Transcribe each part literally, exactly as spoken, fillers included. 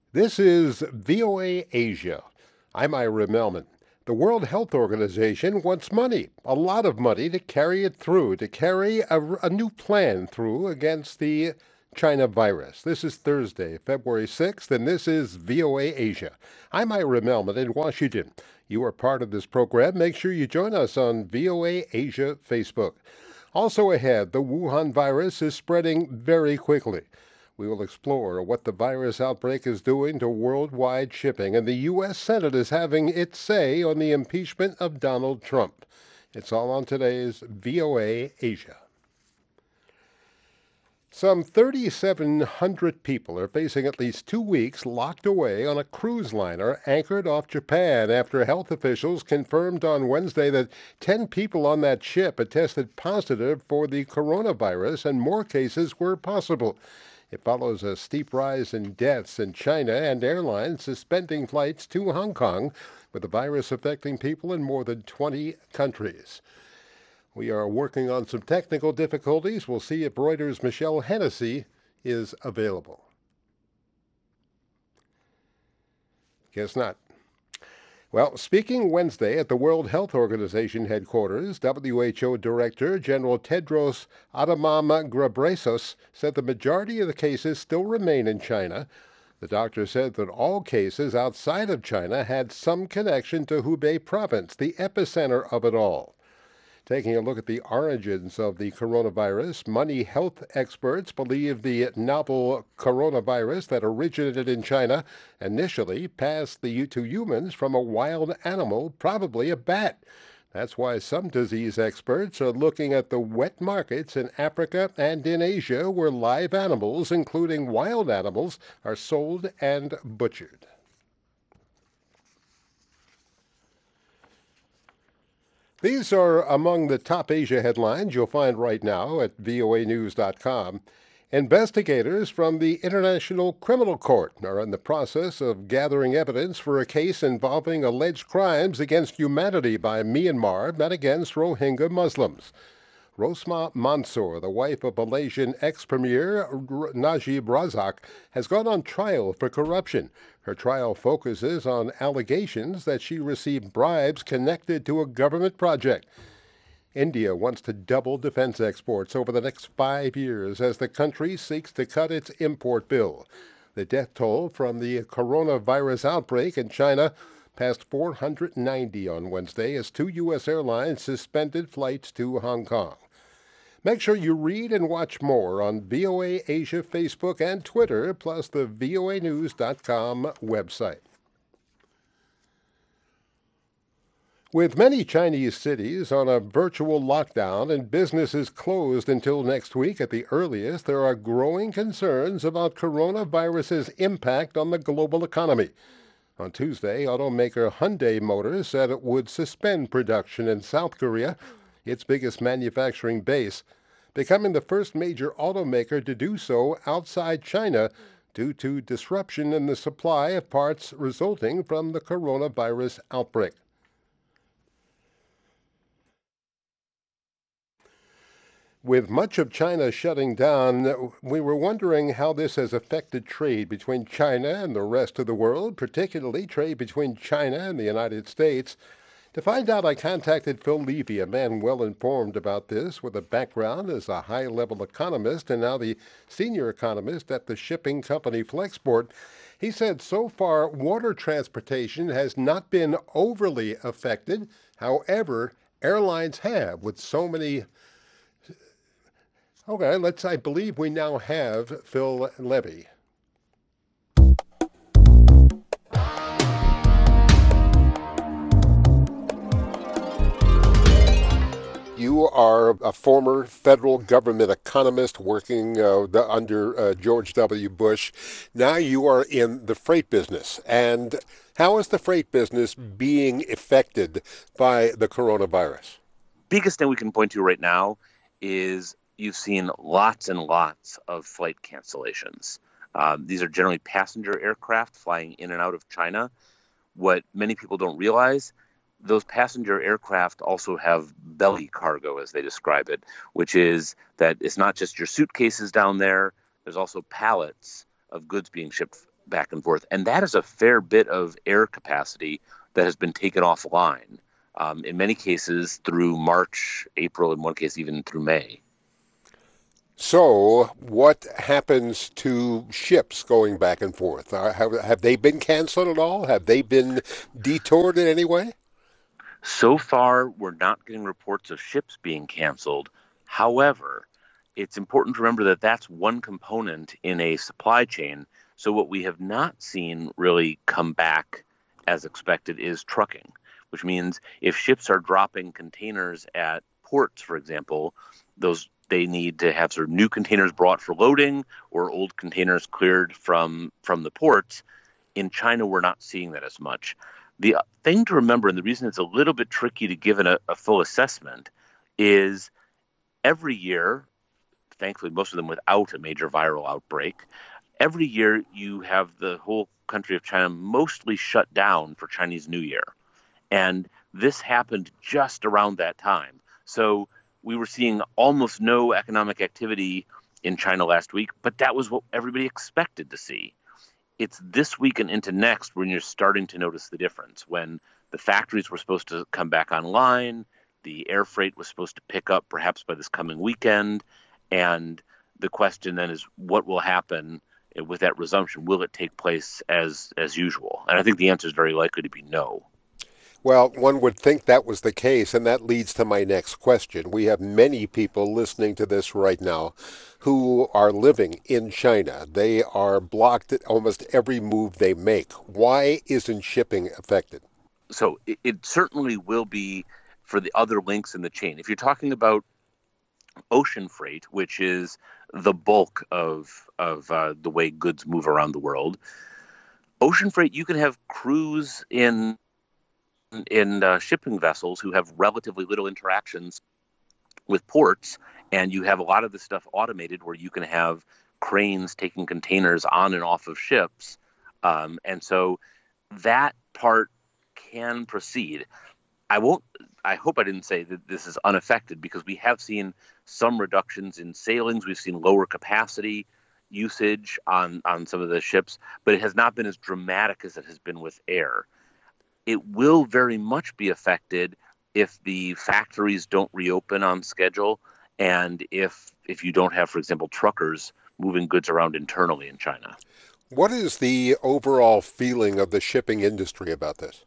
This is V O A Asia. I'm Ira Melman. The World Health Organization wants money, a lot of money, to carry it through, to carry a, a new plan through against the China virus. This is Thursday, February sixth, and this is V O A Asia. I'm Ira Melman in Washington. You are part of this program. Make sure you join us on V O A Asia Facebook. Also ahead, the Wuhan virus is spreading very quickly. We will explore what the virus outbreak is doing to worldwide shipping, and the U S. Senate is having its say on the impeachment of Donald Trump. It's all on today's V O A Asia. Some three thousand seven hundred people are facing at least two weeks locked away on a cruise liner anchored off Japan after health officials confirmed on Wednesday that ten people on that ship had tested positive for the coronavirus and more cases were possible. It follows a steep rise in deaths in China and airlines suspending flights to Hong Kong, with the virus affecting people in more than twenty countries. We are working on some technical difficulties. We'll see if Reuters' Michelle Hennessy is available. Guess not. Well, speaking Wednesday at the World Health Organization headquarters, W H O Director General Tedros Adhanom Ghebreyesus said the majority of the cases still remain in China. The doctor said that all cases outside of China had some connection to Hubei province, the epicenter of it all. Taking a look at the origins of the coronavirus, many health experts believe the novel coronavirus that originated in China initially passed the, to humans from a wild animal, probably a bat. That's why some disease experts are looking at the wet markets in Africa and in Asia where live animals, including wild animals, are sold and butchered. These are among the top Asia headlines you'll find right now at V O A news dot com. Investigators from the International Criminal Court are in the process of gathering evidence for a case involving alleged crimes against humanity by Myanmar and against Rohingya Muslims. Rosma Mansour, the wife of Malaysian ex-premier Najib Razak, has gone on trial for corruption. Her trial focuses on allegations that she received bribes connected to a government project. India wants to double defense exports over the next five years as the country seeks to cut its import bill. The death toll from the coronavirus outbreak in China passed four hundred ninety on Wednesday as two U S airlines suspended flights to Hong Kong. Make sure you read and watch more on V O A Asia Facebook and Twitter, plus the V O A news dot com website. With many Chinese cities on a virtual lockdown and businesses closed until next week at the earliest, there are growing concerns about coronavirus's impact on the global economy. On Tuesday, automaker Hyundai Motors said it would suspend production in South Korea, its biggest manufacturing base, becoming the first major automaker to do so outside China due to disruption in the supply of parts resulting from the coronavirus outbreak. With much of China shutting down, we were wondering how this has affected trade between China and the rest of the world, particularly trade between China and the United States. To find out, I contacted Phil Levy, a man well informed about this, with a background as a high-level economist and now the senior economist at the shipping company Flexport. He said so far water transportation has not been overly affected. However, airlines have, with so many. Okay, let's. I believe we now have Phil Levy. You are a former federal government economist working uh, the, under uh, George W. Bush. Now you are in the freight business. And how is the freight business being affected by the coronavirus? Biggest thing we can point to right now is you've seen lots and lots of flight cancellations. Um, these are generally passenger aircraft flying in and out of China. What many people don't realize, those passenger aircraft also have belly cargo, as they describe it, which is that it's not just your suitcases down there. There's also pallets of goods being shipped back and forth. And that is a fair bit of air capacity that has been taken offline, um, in many cases through March, April, in one case even through May. So, what happens to ships going back and forth? Are, have, have they been canceled at all? Have they been detoured in any way? So far, we're not getting reports of ships being canceled. However, it's important to remember that that's one component in a supply chain. So what we have not seen really come back as expected is trucking, which means if ships are dropping containers at ports, for example, those they need to have sort of new containers brought for loading or old containers cleared from from the ports. In China, we're not seeing that as much. The thing to remember, and the reason it's a little bit tricky to give it a, a full assessment, is every year, thankfully most of them without a major viral outbreak, every year you have the whole country of China mostly shut down for Chinese New Year. And this happened just around that time. So we were seeing almost no economic activity in China last week, but that was what everybody expected to see. It's this week and into next when you're starting to notice the difference, when the factories were supposed to come back online, the air freight was supposed to pick up perhaps by this coming weekend, and the question then is what will happen with that resumption? Will it take place as as usual? And I think the answer is very likely to be no. Well, one would think that was the case, and that leads to my next question. We have many people listening to this right now who are living in China. They are blocked at almost every move they make. Why isn't shipping affected? So it, it certainly will be for the other links in the chain. If you're talking about ocean freight, which is the bulk of, of uh, the way goods move around the world, ocean freight, you can have crews in in uh, shipping vessels who have relatively little interactions with ports, and you have a lot of this stuff automated where you can have cranes taking containers on and off of ships, um, and so that part can proceed. I won't. I hope I didn't say that this is unaffected, because we have seen some reductions in sailings. We've seen lower capacity usage on on some of the ships, but it has not been as dramatic as it has been with air. It will very much be affected if the factories don't reopen on schedule, and if if you don't have, for example, truckers moving goods around internally in China. What is the overall feeling of the shipping industry about this?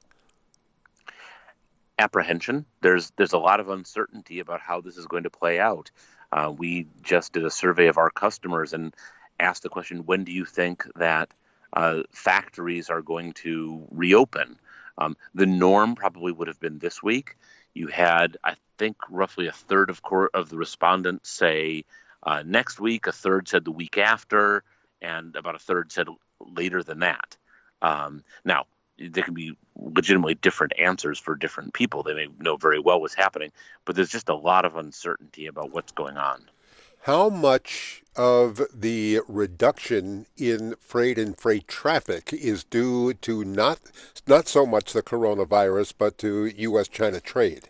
Apprehension. There's there's a lot of uncertainty about how this is going to play out. Uh, we just did a survey of our customers and asked the question, when do you think that uh, factories are going to reopen? Um, the norm probably would have been this week. You had, I think, roughly a third of cor- of the respondents say uh, next week, a third said the week after, and about a third said later than that. Um, now, there can be legitimately different answers for different people. They may know very well what's happening, but there's just a lot of uncertainty about what's going on. How much of the reduction in freight and freight traffic is due to not not so much the coronavirus, but to U S China trade?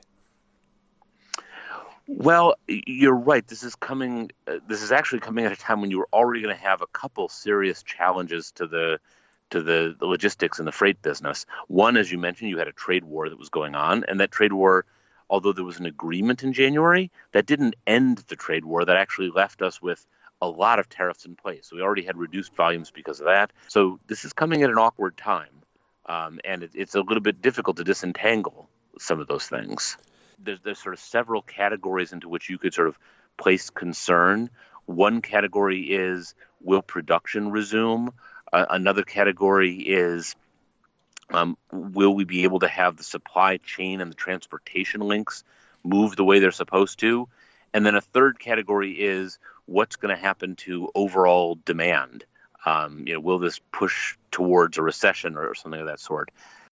Well, you're right. This is coming. Uh, this is actually coming at a time when you were already going to have a couple serious challenges to the to the, the logistics and the freight business. One, as you mentioned, you had a trade war that was going on, and that trade war, although there was an agreement in January, that didn't end the trade war. That actually left us with a lot of tariffs in place. So we already had reduced volumes because of that. So this is coming at an awkward time, um, and it, it's a little bit difficult to disentangle some of those things. There's, there's sort of several categories into which you could sort of place concern. One category is, will production resume? Uh, another category is, um, will we be able to have the supply chain and the transportation links move the way they're supposed to? And then a third category is, what's going to happen to overall demand? Um, you know, will this push towards a recession or something of that sort?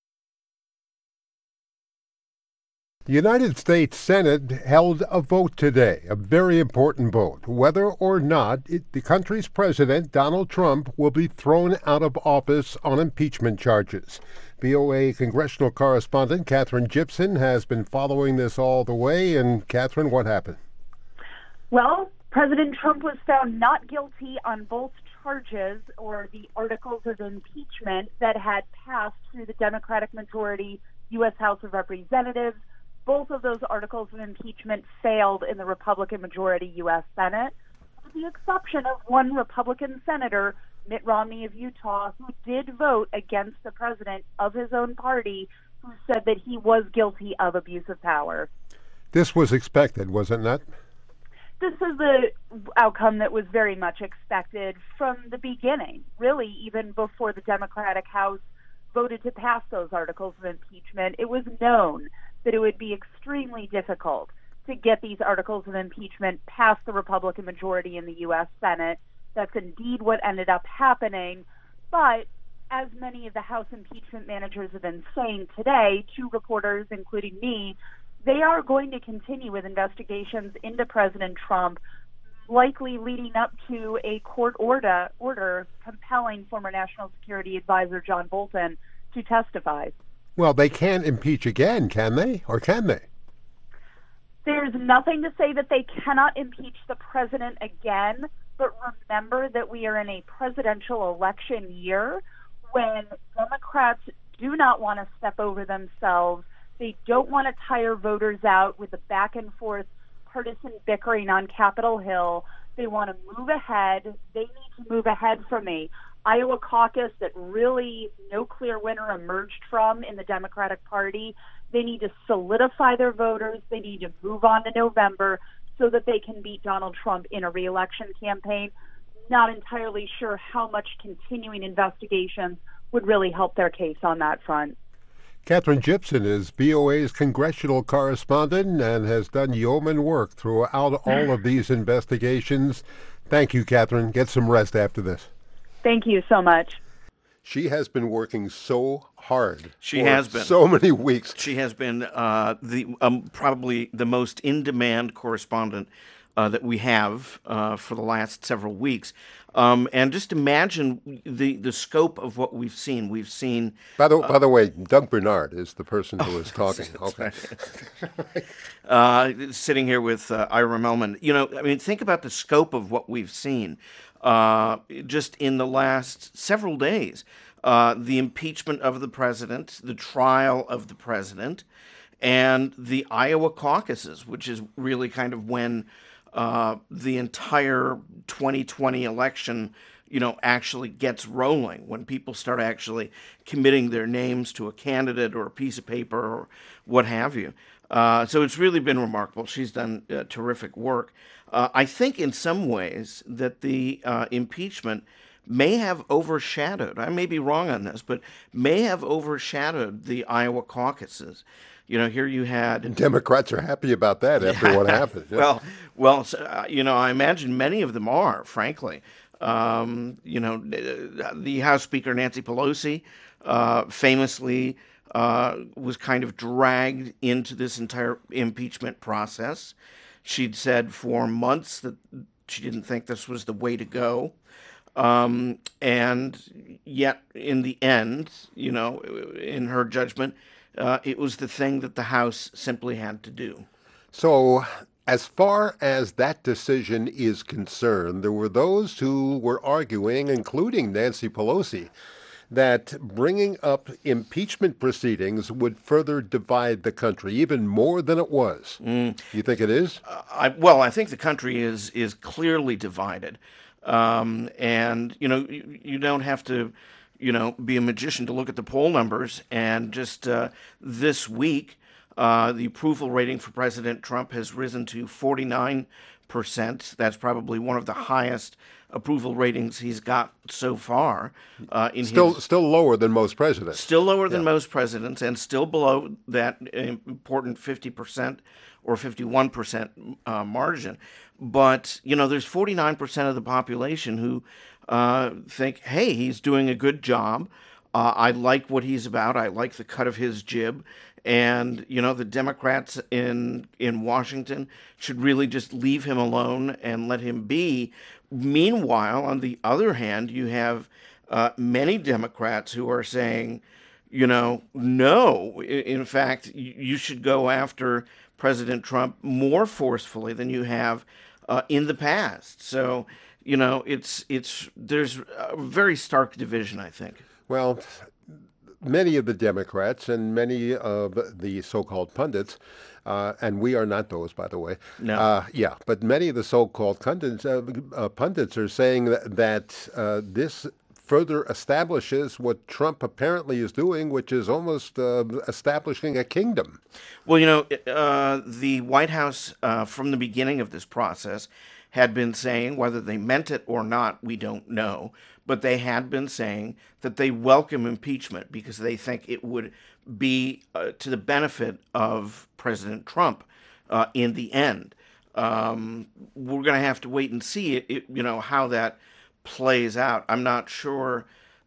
The United States Senate held a vote today, a very important vote, whether or not it, the country's president, Donald Trump, will be thrown out of office on impeachment charges. V O A congressional correspondent Katherine Gypson has been following this all the way. And Katherine, what happened? Well, President Trump was found not guilty on both charges or the articles of impeachment that had passed through the Democratic majority U S House of Representatives. Both of those articles of impeachment failed in the Republican majority U S Senate, with the exception of one Republican senator, Mitt Romney of Utah, who did vote against the president of his own party, who said that he was guilty of abuse of power. This was expected, was it not? This is the outcome that was very much expected from the beginning, really, even before the Democratic House voted to pass those articles of impeachment. It was known that it would be extremely difficult to get these articles of impeachment past the Republican majority in the U S Senate. That's indeed what ended up happening. But as many of the House impeachment managers have been saying today to reporters, including me, they are going to continue with investigations into President Trump, likely leading up to a court order, order compelling former National Security Advisor John Bolton to testify. Well, they can't impeach again, can they? Or can they? There's nothing to say that they cannot impeach the president again, but remember that we are in a presidential election year when Democrats do not want to step over themselves. They don't want to tire voters out with the back and forth partisan bickering on Capitol Hill. They want to move ahead. They need to move ahead from a Iowa caucus that really no clear winner emerged from in the Democratic Party. They need to solidify their voters. They need to move on to November so that they can beat Donald Trump in a reelection campaign. Not entirely sure how much continuing investigations would really help their case on that front. Kathryn Gibson is V O A's congressional correspondent and has done yeoman work throughout all of these investigations. Thank you, Kathryn. Get some rest after this. Thank you so much. She has been working so hard. She for has been. So many weeks. She has been uh, the um, probably the most in-demand correspondent uh, that we have uh, for the last several weeks. Um, and just imagine the, the scope of what we've seen. We've seen... By the, uh, by the way, Doug Bernard is the person who is talking. Okay. uh, sitting here with uh, Ira Melman. You know, I mean, think about the scope of what we've seen uh, just in the last several days. Uh, the impeachment of the president, the trial of the president, and the Iowa caucuses, which is really kind of when uh, the entire twenty twenty election, you know, actually gets rolling, when people start actually committing their names to a candidate or a piece of paper or what have you. Uh, so it's really been remarkable. She's done uh, terrific work. Uh, I think in some ways that the uh, impeachment may have overshadowed, I may be wrong on this, but may have overshadowed the Iowa caucuses. You know, here you had... Democrats are happy about that after what happened. Yeah. Well, well, so, uh, you know, I imagine many of them are, frankly. Um, you know, the House Speaker, Nancy Pelosi, uh, famously uh, was kind of dragged into this entire impeachment process. She'd said for months that she didn't think this was the way to go. Um, and yet, in the end, you know, in her judgment, uh, it was the thing that the House simply had to do. So, as far as that decision is concerned, there were those who were arguing, including Nancy Pelosi, that bringing up impeachment proceedings would further divide the country even more than it was. Mm. You think it is? Uh, I, well, I think the country is is clearly divided. Um, and, you know, you, you don't have to, you know, be a magician to look at the poll numbers. And just uh, this week, uh, the approval rating for President Trump has risen to forty-nine percent. That's probably one of the highest approval ratings he's got so far. Uh, in still, his, still lower than most presidents. Still lower than yeah. most presidents, and still below that important fifty percent or fifty-one percent uh, margin. But, you know, there's forty-nine percent of the population who uh, think, hey, he's doing a good job. Uh, I like what he's about. I like the cut of his jib. And, you know, the Democrats in in Washington should really just leave him alone and let him be. Meanwhile, on the other hand, you have uh, many Democrats who are saying, you know, no, in fact, you should go after President Trump more forcefully than you have uh, in the past. So You know, it's it's there's a very stark division, I think. Well, many of the Democrats and many of the so-called pundits, uh, and we are not those, by the way. No. Uh, yeah, but many of the so-called pundits, uh, uh, pundits are saying that, that uh, this further establishes what Trump apparently is doing, which is almost uh, establishing a kingdom. Well, you know, uh, the White House, uh, from the beginning of this process, had been saying, whether they meant it or not, we don't know, but they had been saying that they welcome impeachment because they think it would be uh, to the benefit of President Trump uh, in the end. Um, we're going to have to wait and see it, it, you know, how that plays out. I'm not sure.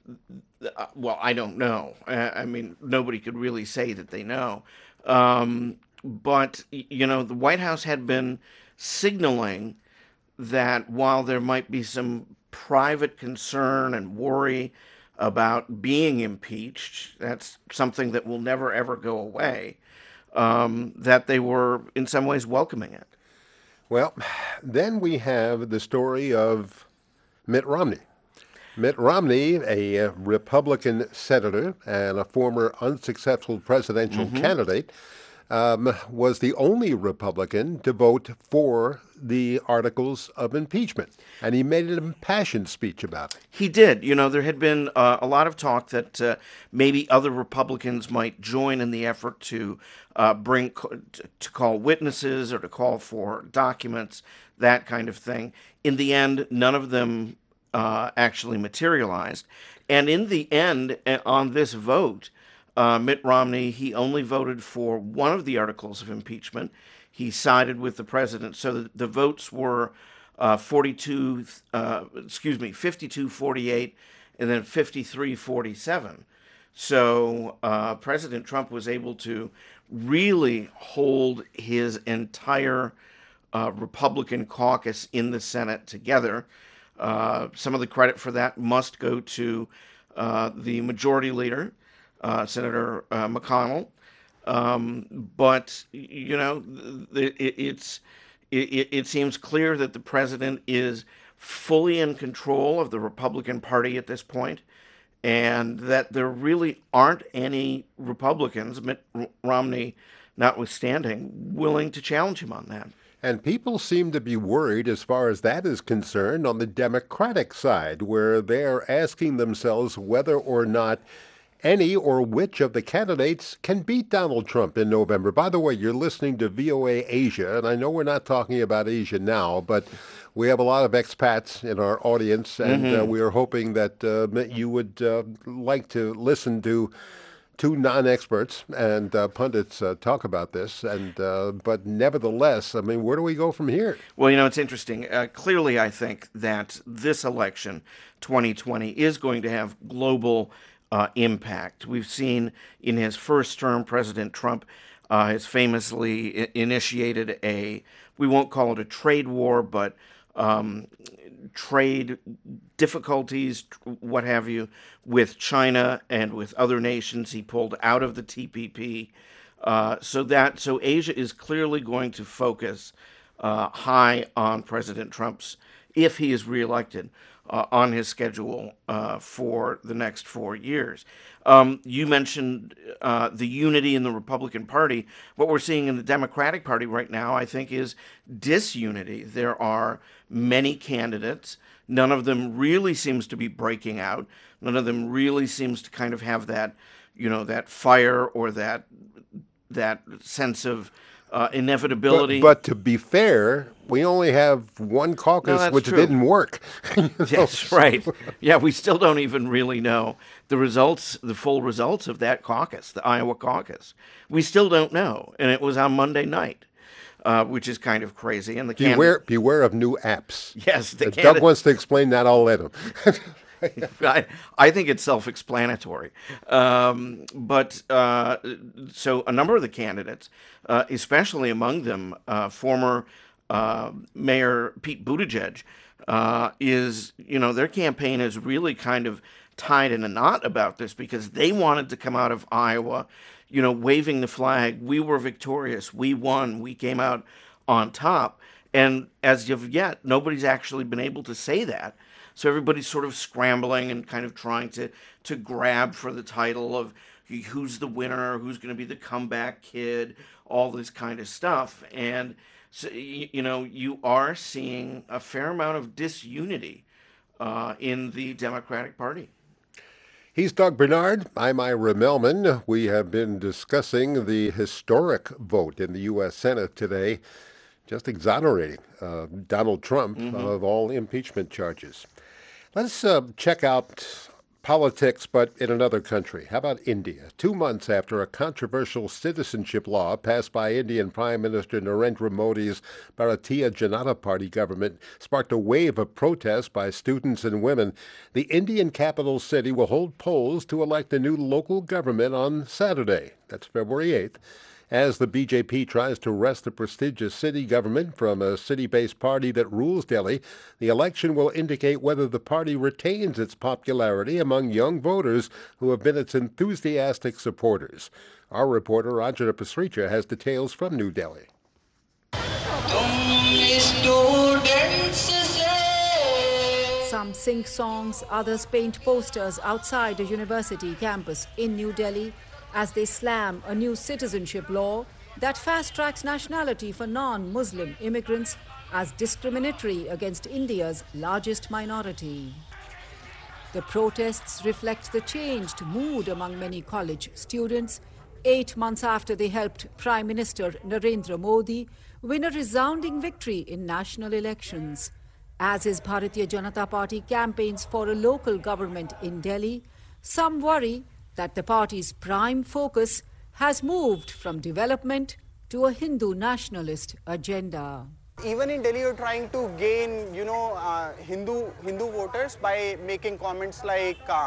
Uh, well, I don't know. I, I mean, nobody could really say that they know. Um, but, you know, the White House had been signaling that while there might be some private concern and worry about being impeached, that's something that will never, ever go away, um, that they were in some ways welcoming it. Well, then we have the story of Mitt Romney. Mitt Romney, a Republican senator and a former unsuccessful presidential mm-hmm. candidate, um, was the only Republican to vote for the articles of impeachment. And he made an impassioned speech about it. He did. You know, there had been uh, a lot of talk that uh, maybe other Republicans might join in the effort to uh, bring, to call witnesses or to call for documents, that kind of thing. In the end, none of them uh, actually materialized. And in the end, on this vote, Uh, Mitt Romney, he only voted for one of the articles of impeachment. He sided with the president. So the, the votes were uh, forty-two, uh, excuse me, fifty-two forty-eight, and then fifty-three forty-seven. So uh, President Trump was able to really hold his entire uh, Republican caucus in the Senate together. Uh, some of the credit for that must go to uh, the majority leader, Uh, Senator uh, McConnell, um, but you know, it, it's it, it seems clear that the president is fully in control of the Republican Party at this point, and that there really aren't any Republicans, Mitt Romney notwithstanding, willing to challenge him on that. And people seem to be worried as far as that is concerned on the Democratic side, where they're asking themselves whether or not any or which of the candidates can beat Donald Trump in November. By the way, you're listening to V O A Asia, and I know we're not talking about Asia now, but we have a lot of expats in our audience, and mm-hmm. uh, we are hoping that uh, you would uh, like to listen to two non-experts and uh, pundits uh, talk about this. And uh, but nevertheless, I mean, where do we go from here? Well, you know, it's interesting. Uh, clearly, I think that this election, twenty twenty, is going to have global Uh, impact. We've seen in his first term, President Trump uh, has famously I- initiated a, we won't call it a trade war, but um, trade difficulties, what have you, with China and with other nations. He pulled out of the T P P. Uh, so that so Asia is clearly going to focus uh, high on President Trump's, if he is reelected, Uh, on his schedule uh, for the next four years. Um, you mentioned uh, the unity in the Republican Party. What we're seeing in the Democratic Party right now, I think, is disunity. There are many candidates. None of them really seems to be breaking out. None of them really seems to kind of have that, you know, that fire or that that sense of Uh, inevitability. But, but to be fair, we only have one caucus, no, which true. didn't work. That's right. Yeah, we still don't even really know the results, the full results of that caucus, the Iowa caucus. We still don't know, and it was on Monday night, uh, which is kind of crazy. And the beware, can- beware of new apps. Yes, the if Doug wants to explain that, I'll let him. I, I think it's self-explanatory. Um, but uh, so a number of the candidates, uh, especially among them uh, former uh, Mayor Pete Buttigieg, uh, is, you know, their campaign is really kind of tied in a knot about this because they wanted to come out of Iowa, you know, waving the flag. We were victorious. We won. We came out on top. And as of yet, nobody's actually been able to say that. So everybody's sort of scrambling and kind of trying to, to grab for the title of who's the winner, who's going to be the comeback kid, all this kind of stuff. And, so, you know, you are seeing a fair amount of disunity uh, in the Democratic Party. He's Doug Bernard. I'm Ira Melman. We have been discussing the historic vote in the U S Senate today, just exonerating uh, Donald Trump mm-hmm. of all impeachment charges. Let's uh, check out politics, but in another country. How about India? Two months after a controversial citizenship law passed by Indian Prime Minister Narendra Modi's Bharatiya Janata Party government sparked a wave of protests by students and women, the Indian capital city will hold polls to elect a new local government on Saturday. That's February eighth. As the B J P tries to wrest the prestigious city government from a city-based party that rules Delhi, the election will indicate whether the party retains its popularity among young voters who have been its enthusiastic supporters. Our reporter Rajana Pasricha has details from New Delhi. Some sing songs, others paint posters outside a university campus in New Delhi as they slam a new citizenship law that fast-tracks nationality for non-Muslim immigrants as discriminatory against India's largest minority. The protests reflect the changed mood among many college students, eight months after they helped Prime Minister Narendra Modi win a resounding victory in national elections. As his Bharatiya Janata Party campaigns for a local government in Delhi, some worry that the party's prime focus has moved from development to a Hindu nationalist agenda. Even in Delhi, you're trying to gain, you know, uh, Hindu Hindu voters by making comments like, uh,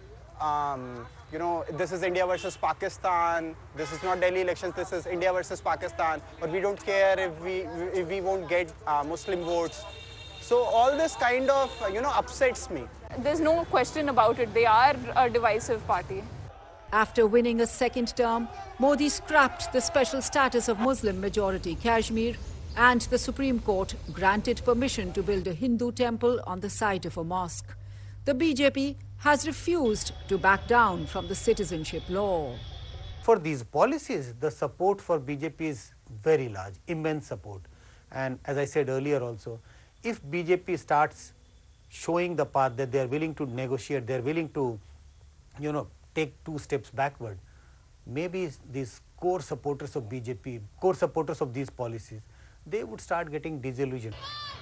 um, you know, this is India versus Pakistan. This is not Delhi elections. This is India versus Pakistan. But we don't care if we if we won't get uh, Muslim votes. So all this kind of, you know, upsets me. There's no question about it. They are a divisive party. After winning a second term, Modi scrapped the special status of Muslim-majority Kashmir, and the Supreme Court granted permission to build a Hindu temple on the site of a mosque. The B J P has refused to back down from the citizenship law. For these policies, the support for B J P is very large, immense support. And as I said earlier also, if B J P starts showing the path that they are willing to negotiate, they are willing to, you know, take two steps backward, maybe these core supporters of B J P, core supporters of these policies, they would start getting disillusioned.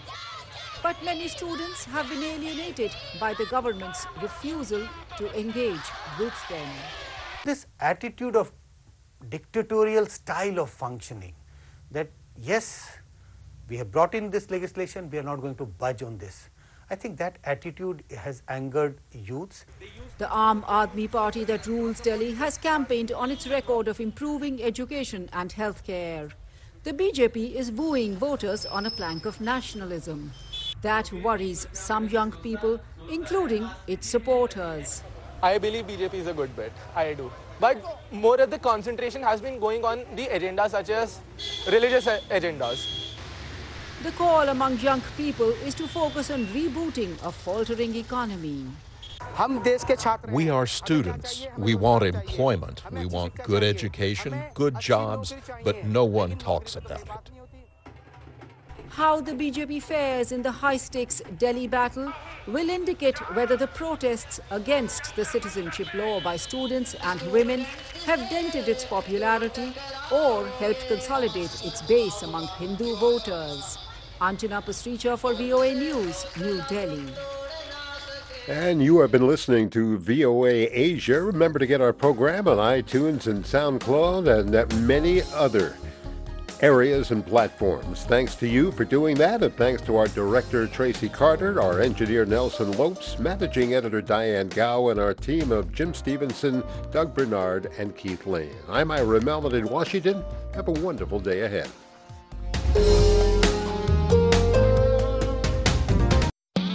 But many students have been alienated by the government's refusal to engage with them. This attitude of dictatorial style of functioning, that yes, we have brought in this legislation, we are not going to budge on this. I think that attitude has angered youths. The Aam Aadmi Party that rules Delhi has campaigned on its record of improving education and healthcare. The B J P is wooing voters on a plank of nationalism. That worries some young people, including its supporters. I believe B J P is a good bet. I do. But more of the concentration has been going on the agendas such as religious agendas. The call among young people is to focus on rebooting a faltering economy. We are students. We want employment. We want good education, good jobs, but no one talks about it. How the B J P fares in the high-stakes Delhi battle will indicate whether the protests against the citizenship law by students and women have dented its popularity or helped consolidate its base among Hindu voters. Anjana Pasricha for V O A News, New Delhi. And you have been listening to V O A Asia. Remember to get our program on iTunes and SoundCloud and at many other areas and platforms. Thanks to you for doing that, and thanks to our director, Tracy Carter, our engineer, Nelson Lopes, managing editor, Diane Gow, and our team of Jim Stevenson, Doug Bernard, and Keith Lane. I'm Ira Melman in Washington. Have a wonderful day ahead.